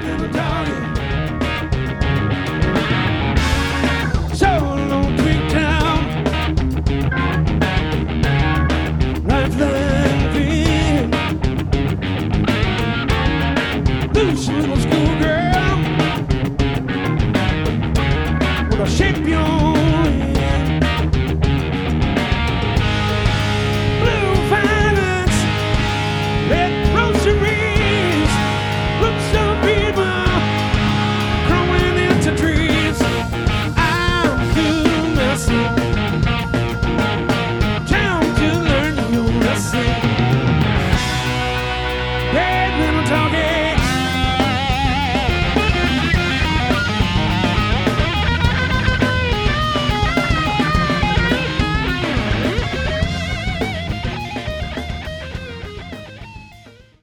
little doggy. Soul on Creek Town. Rifling green. Loose little